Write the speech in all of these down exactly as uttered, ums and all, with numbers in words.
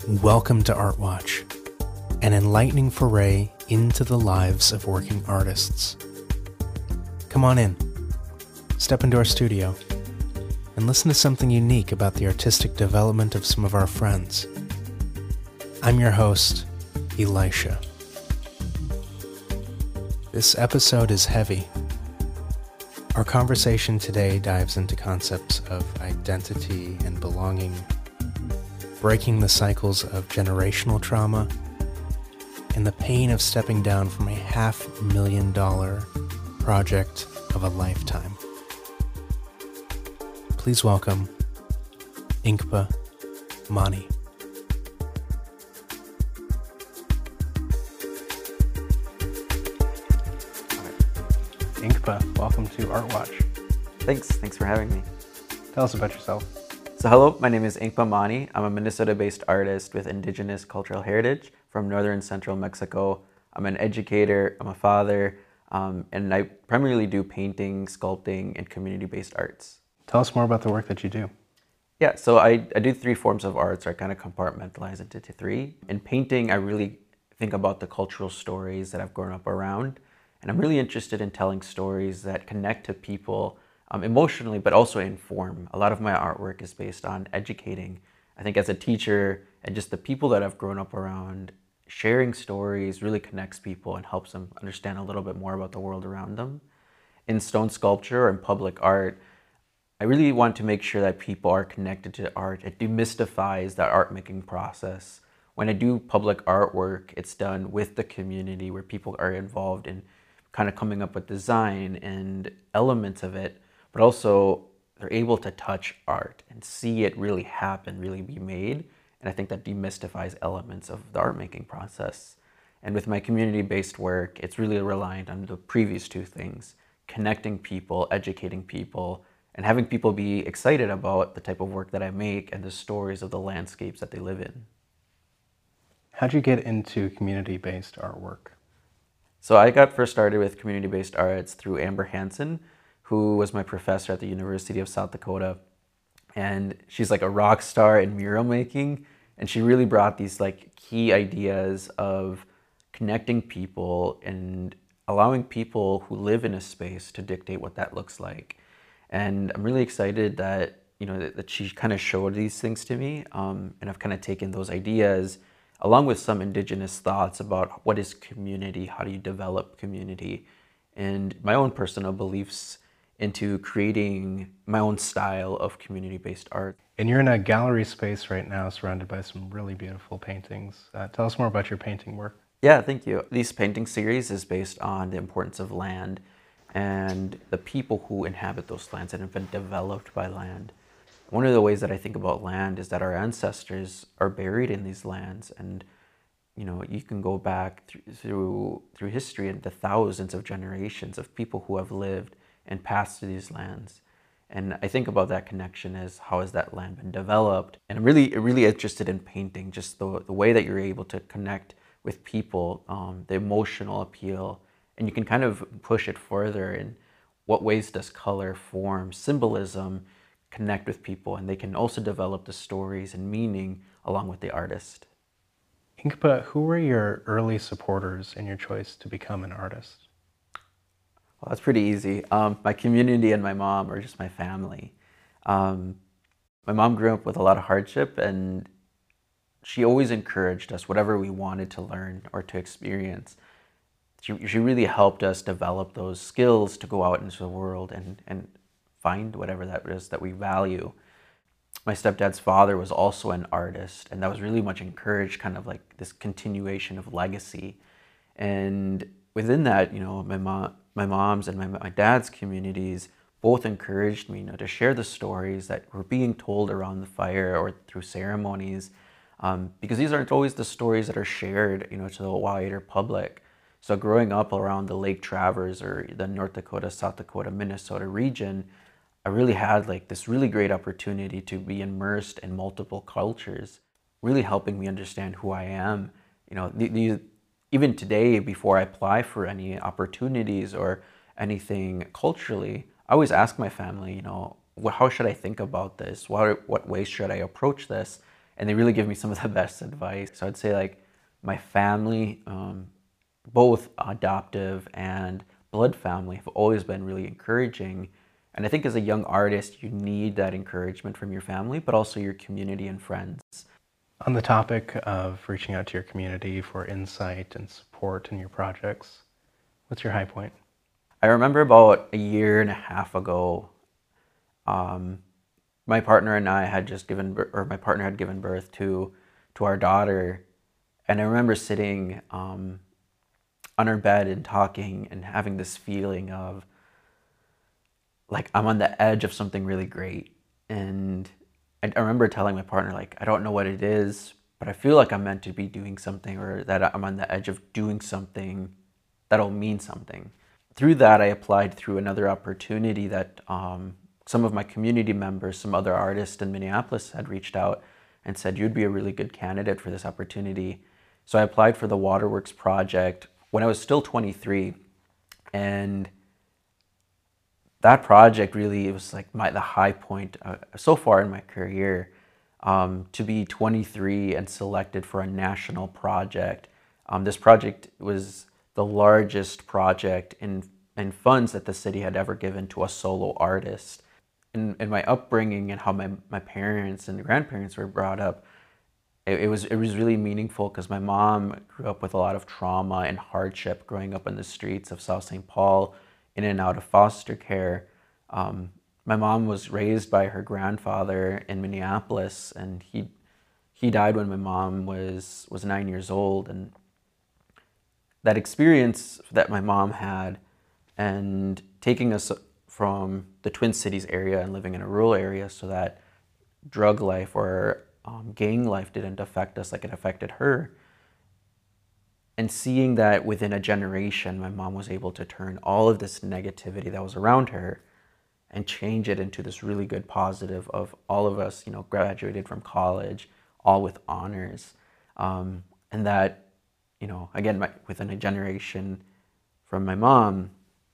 Welcome to Art Watch, an enlightening foray into the lives of working artists. Come on in, step into our studio, and listen to something unique about the artistic development of some of our friends. I'm your host, Elisha. This episode is heavy. Our conversation today dives into concepts of identity and belonging, breaking the cycles of generational trauma, and the pain of stepping down from a half million dollar project of a lifetime. Please welcome Inkpa Mani. Inkpa, welcome to Art Watch. Thanks, thanks for having me. Tell us about yourself. So hello, my name is Inkpa Mani. I'm a Minnesota-based artist with indigenous cultural heritage from northern central Mexico. I'm an educator, I'm a father, um, and I primarily do painting, sculpting, and community-based arts. Tell us more about the work that you do. Yeah, so I, I do three forms of art, so I kind of compartmentalize into three. In painting, I really think about the cultural stories that I've grown up around, and I'm really interested in telling stories that connect to people Um, emotionally, but also inform. A lot of my artwork is based on educating. I think as a teacher and just the people that I've grown up around, sharing stories really connects people and helps them understand a little bit more about the world around them. In stone sculpture and public art, I really want to make sure that people are connected to art. It demystifies the art making process. When I do public artwork, it's done with the community where people are involved in kind of coming up with design and elements of it, but also they're able to touch art and see it really happen, really be made. And I think that demystifies elements of the art making process. And with my community-based work, it's really reliant on the previous two things: connecting people, educating people, and having people be excited about the type of work that I make and the stories of the landscapes that they live in. How'd you get into community-based artwork? So I got first started with community-based arts through Amber Hansen, who was my professor at the University of South Dakota. And she's like a rock star in mural making. And she really brought these like key ideas of connecting people and allowing people who live in a space to dictate what that looks like. And I'm really excited that, you know, that, that she kind of showed these things to me. Um, and I've kind of taken those ideas along with some indigenous thoughts about what is community, how do you develop community, and my own personal beliefs into creating my own style of community-based art. And you're in a gallery space right now surrounded by some really beautiful paintings. Uh, tell us more about your painting work. Yeah, thank you. This painting series is based on the importance of land and the people who inhabit those lands and have been developed by land. One of the ways that I think about land is that our ancestors are buried in these lands, and you know, you can go back th through through history into thousands of generations of people who have lived and passed through these lands. And I think about that connection as how has that land been developed. And I'm really, really interested in painting, just the, the way that you're able to connect with people, um, the emotional appeal, and you can kind of push it further in what ways does color, form, symbolism connect with people, and they can also develop the stories and meaning along with the artist. Inkpa, who were your early supporters in your choice to become an artist? Well, that's pretty easy. Um, my community and my mom, or just my family. Um, my mom grew up with a lot of hardship, and she always encouraged us, whatever we wanted to learn or to experience. She, she really helped us develop those skills to go out into the world and, and find whatever that is that we value. My stepdad's father was also an artist, and that was really much encouraged, kind of like this continuation of legacy. And within that, you know, my mom, my mom's and my, my dad's communities both encouraged me, you know, to share the stories that were being told around the fire or through ceremonies, um, because these aren't always the stories that are shared, you know, to the wider public. So growing up around the Lake Traverse or the North Dakota, South Dakota, Minnesota region, I really had like this really great opportunity to be immersed in multiple cultures, really helping me understand who I am. You know, the, the, even today, before I apply for any opportunities or anything culturally, I always ask my family, you know, how should I think about this? What, what ways should I approach this? and they really give me some of the best advice. So I'd say like my family, um, both adoptive and blood family, have always been really encouraging. And I think as a young artist, you need that encouragement from your family, but also your community and friends. On the topic of reaching out to your community for insight and support in your projects, what's your high point? I remember about a year and a half ago, um, my partner and I had just given, or my partner had given birth to, to our daughter. And I remember sitting um, on our bed and talking and having this feeling of like I'm on the edge of something really great. And I, I remember telling my partner, like, I don't know what it is, but I feel like I'm meant to be doing something, or that I'm on the edge of doing something that'll mean something. Through that, I applied through another opportunity that um, some of my community members, some other artists in Minneapolis had reached out and said, you'd be a really good candidate for this opportunity. So I applied for the Waterworks project when I was still twenty-three. And that project really, it was like my, the high point uh, so far in my career, um, to be twenty-three and selected for a national project. Um, this project was the largest project in, in funds that the city had ever given to a solo artist. In, in my upbringing and how my, my parents and grandparents were brought up, it, it was it was really meaningful because my mom grew up with a lot of trauma and hardship growing up in the streets of South Saint Paul, in and out of foster care. Um, my mom was raised by her grandfather in Minneapolis, and he he died when my mom was was nine years old. And that experience that my mom had, and taking us from the Twin Cities area and living in a rural area so that drug life or um, gang life didn't affect us like it affected her. And seeing that within a generation, my mom was able to turn all of this negativity that was around her and change it into this really good positive of all of us, you know, graduated from college, all with honors. Um, and that, you know, again, my, within a generation from my mom,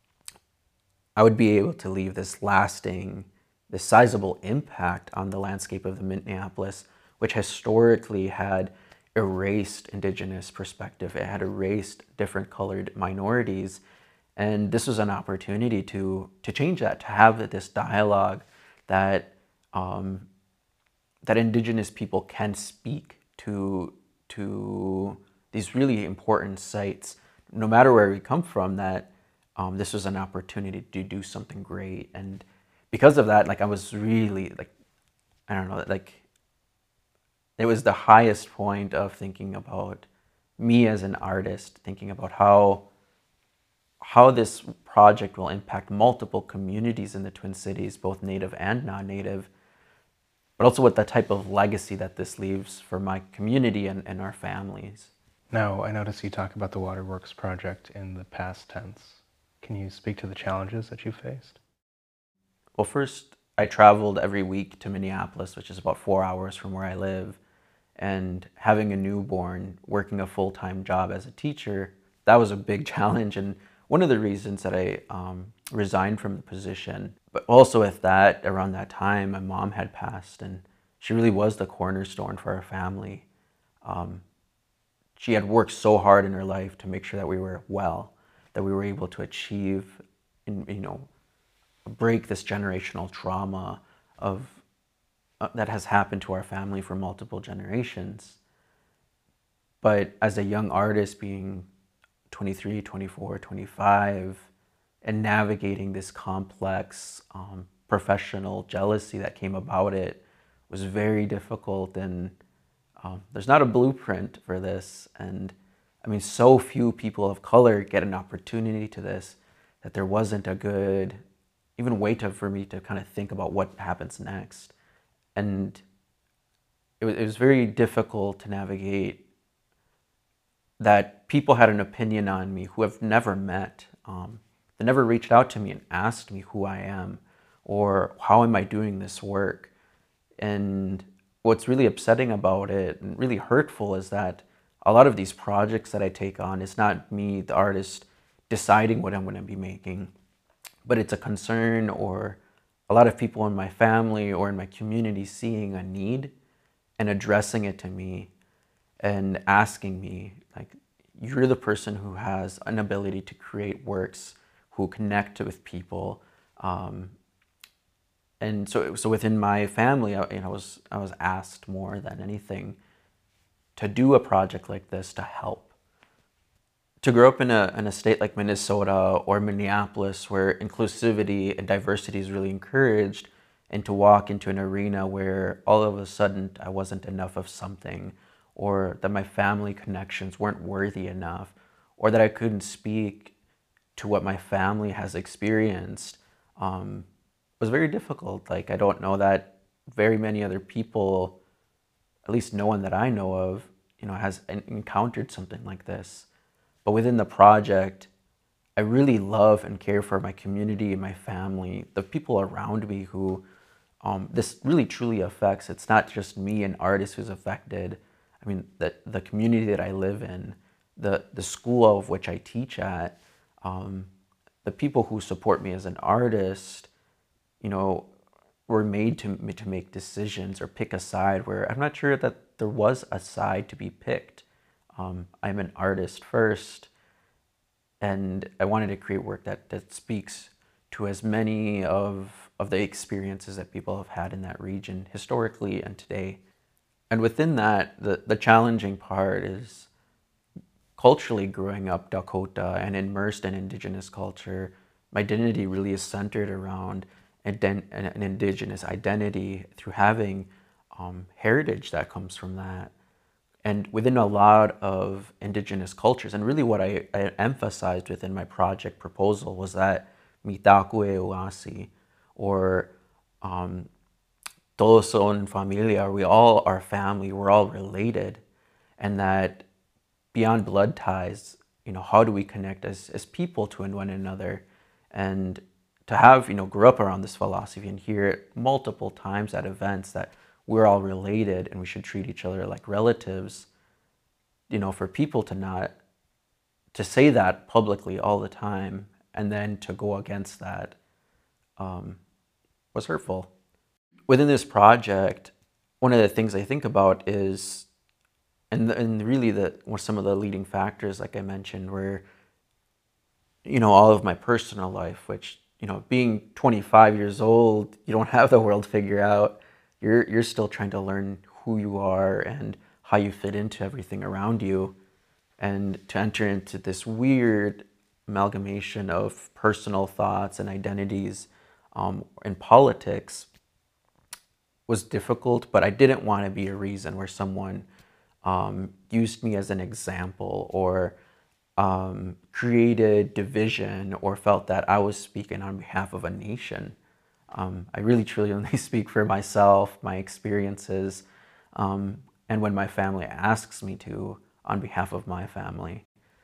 I would be able to leave this lasting, this sizable impact on the landscape of the Minneapolis, which historically had erased Indigenous perspective. It had erased different colored minorities. And this was an opportunity to, to change that, to have this dialogue that, um, that Indigenous people can speak to, to these really important sites, no matter where we come from, that Um, this was an opportunity to do something great. And because of that, like I was really like, I don't know, like it was the highest point of thinking about me as an artist, thinking about how, how this project will impact multiple communities in the Twin Cities, both native and non-native, but also what the type of legacy that this leaves for my community and, and our families. Now, I notice you talk about the Waterworks project in the past tense. Can you speak to the challenges that you faced? Well, first, I traveled every week to Minneapolis, which is about four hours from where I live. And having a newborn, working a full-time job as a teacher, that was a big challenge. And one of the reasons that I um, resigned from the position. But also with that, around that time, my mom had passed, and she really was the cornerstone for our family. Um, she had worked so hard in her life to make sure that we were well, that we were able to achieve, you know, break this generational trauma of uh, that has happened to our family for multiple generations. But as a young artist, being twenty-three, twenty-four, twenty-five, and navigating this complex um, professional jealousy that came about it was very difficult. And um, there's not a blueprint for this. And I mean, so few people of color get an opportunity to this, that there wasn't a good, even way to, for me to kind of think about what happens next. And it was, it was very difficult to navigate that people had an opinion on me who have never met. Um, they never reached out to me and asked me who I am or how am I doing this work. And what's really upsetting about it and really hurtful is that a lot of these projects that I take on, it's not me, the artist, deciding what I'm going to be making, but it's a concern or a lot of people in my family or in my community seeing a need and addressing it to me and asking me, like, you're the person who has an ability to create works, who connect with people. Um, and so, so within my family, I, you know, I was, I was asked more than anything to do a project like this to help. To grow up in a, in a state like Minnesota or Minneapolis, where inclusivity and diversity is really encouraged, and to walk into an arena where all of a sudden I wasn't enough of something, or that my family connections weren't worthy enough, or that I couldn't speak to what my family has experienced, um, was very difficult. Like, I don't know that very many other people, at least no one that I know of, you know, has encountered something like this. But within the project, I really love and care for my community and my family, the people around me who um, this really truly affects. It's not just me, an artist, who's affected. I mean, the, the community that I live in, the, the school of which I teach at, um, the people who support me as an artist, you know, were made to, to make decisions or pick a side where I'm not sure that there was a side to be picked. Um, I'm an artist first, and I wanted to create work that, that speaks to as many of, of the experiences that people have had in that region historically and today. And within that, the, the challenging part is culturally growing up Dakota and immersed in Indigenous culture. My identity really is centered around an, an Indigenous identity through having um, heritage that comes from that. And within a lot of Indigenous cultures, and really what I, I emphasized within my project proposal was that Mitakue Uasi, or um, todos son familia, we all are family, we're all related, and that beyond blood ties, you know, how do we connect as, as people to one another? And to have, you know, grew up around this philosophy and hear it multiple times at events that we're all related and we should treat each other like relatives, you know, for people to not, to say that publicly all the time and then to go against that um, was hurtful. Within this project, one of the things I think about is, and, and really the, were some of the leading factors, like I mentioned, were, you know, all of my personal life, which, you know, being twenty-five years old, you don't have the world figured out. You're, you're still trying to learn who you are and how you fit into everything around you. And to enter into this weird amalgamation of personal thoughts and identities um, in politics was difficult, but I didn't want to be a reason where someone um, used me as an example, or um, created division, or felt that I was speaking on behalf of a nation. Um, I really truly only speak for myself, my experiences, um, and when my family asks me to, on behalf of my family.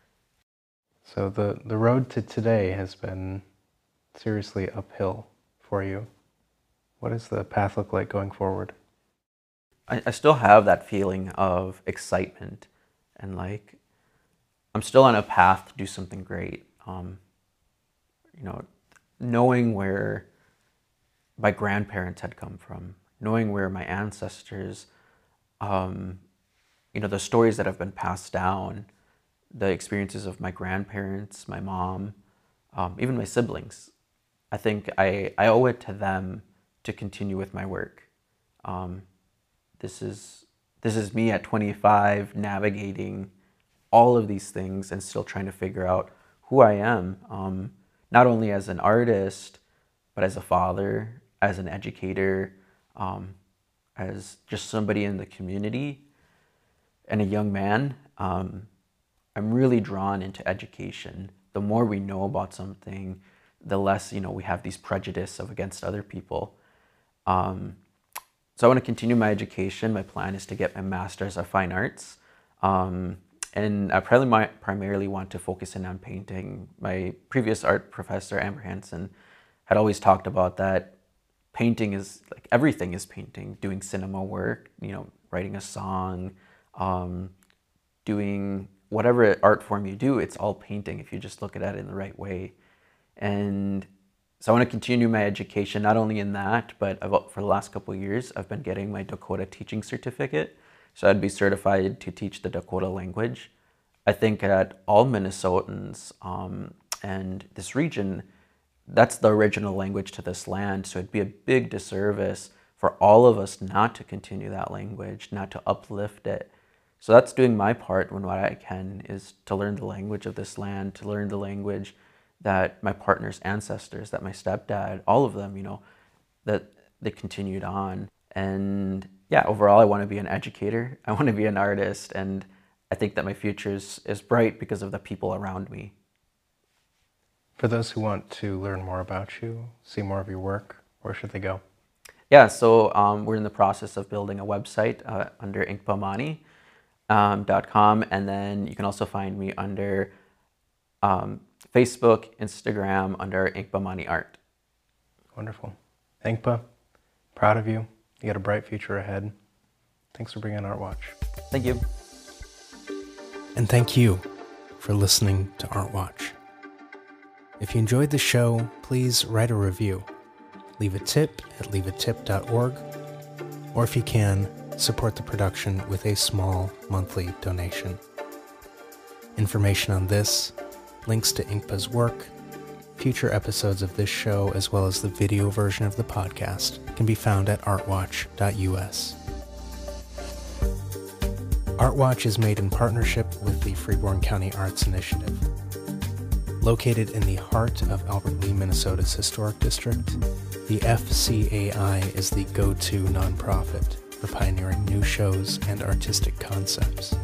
So the, the road to today has been seriously uphill for you. What does the path look like going forward? I, I still have that feeling of excitement, and like I'm still on a path to do something great. Um, you know, knowing where my grandparents had come from, knowing where my ancestors, um, you know, the stories that have been passed down, the experiences of my grandparents, my mom, um, even my siblings. I think I, I owe it to them to continue with my work. Um, this is, this is me at twenty-five navigating all of these things and still trying to figure out who I am, um, not only as an artist, but as a father, as an educator, um, as just somebody in the community and a young man. Um, I'm really drawn into education. The more we know about something, the less, you know, we have these prejudices of against other people. Um, so I want to continue my education. My plan is to get my master's of fine arts. Um, and I probably primarily want to focus in on painting. My previous art professor, Amber Hansen, had always talked about that painting is like everything is painting, doing cinema work, you know, writing a song, um, doing whatever art form you do, it's all painting if you just look at it in the right way. And So I want to continue my education, not only in that, but I've, for the last couple of years, I've been getting my Dakota teaching certificate. So I'd be certified to teach the Dakota language. I think that all Minnesotans um, and this region, that's the original language to this land. So it'd be a big disservice for all of us not to continue that language, not to uplift it. So that's doing my part when what I can is to learn the language of this land, to learn the language that my partner's ancestors, that my stepdad, all of them, you know, that they continued on. And yeah, overall, I want to be an educator. I want to be an artist. And I think that my future is, is bright because of the people around me. For those who want to learn more about you, see more of your work, where should they go? Yeah, so um, we're in the process of building a website uh, under inkpamani dot com. Um, and then you can also find me under um, Facebook, Instagram, under Inkpamani Art. Wonderful. Inkpa, proud of you. You got a bright future ahead. Thanks for bringing Art Watch. Thank you. And thank you for listening to Art Watch. If you enjoyed the show, please write a review. Leave a tip at leave a tip dot org, or if you can, support the production with a small monthly donation. Information on this, links to Inkpa's work, future episodes of this show, as well as the video version of the podcast, can be found at artwatch dot U S. Artwatch is made in partnership with the Freeborn County Arts Initiative. Located in the heart of Albert Lea, Minnesota's historic district, the F C A I is the go-to nonprofit for pioneering new shows and artistic concepts.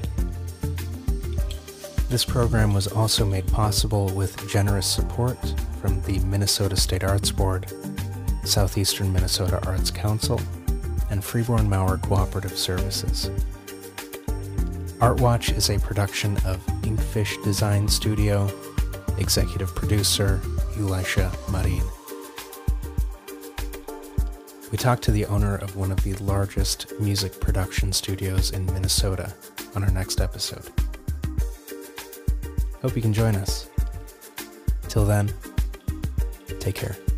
This program was also made possible with generous support from the Minnesota State Arts Board, Southeastern Minnesota Arts Council, and Freeborn Maurer Cooperative Services. Artwatch is a production of Inkfish Design Studio, executive producer Elisha Marin. We talked to the owner of one of the largest music production studios in Minnesota on our next episode. Hope you can join us. Till then, take care.